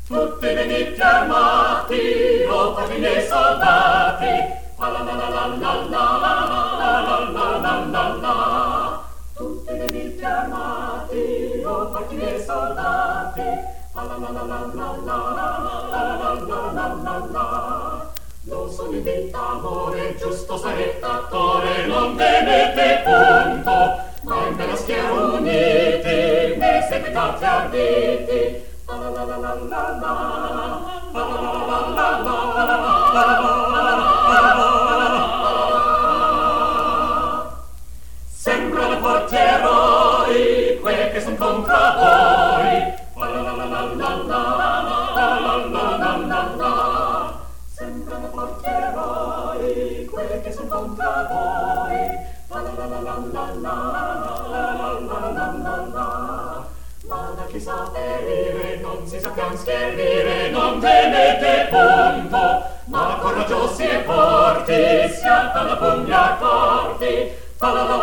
Tutti venite armati, o i miei soldati, la la la la la la la la la la la la. Tutti venite armati, o i miei soldati, la la la la la la la la la la la. Non sono in vita amore, giusto sarettatore, non temete punto, ma in bella schiera uniti, ne seguitate arditi. Sembrano forti eroi, quei che son contra voi. Sembrano forti eroi, quei che son contra voi. Ma da chi sa ferire, non si sappiam schierire, non temete punto, ma coraggiosi e forti, siate alla pugna corti,